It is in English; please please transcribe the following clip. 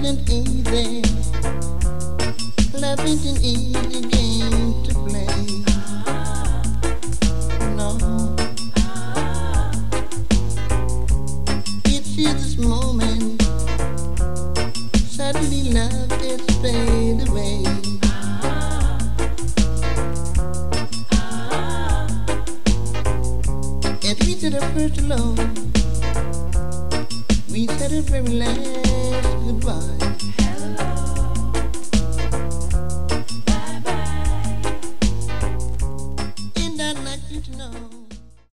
isn't easy. Love ain't an easy game to play. No. It's just this moment. Suddenly love is fade away. As we said our first hello, we said our very last goodbye.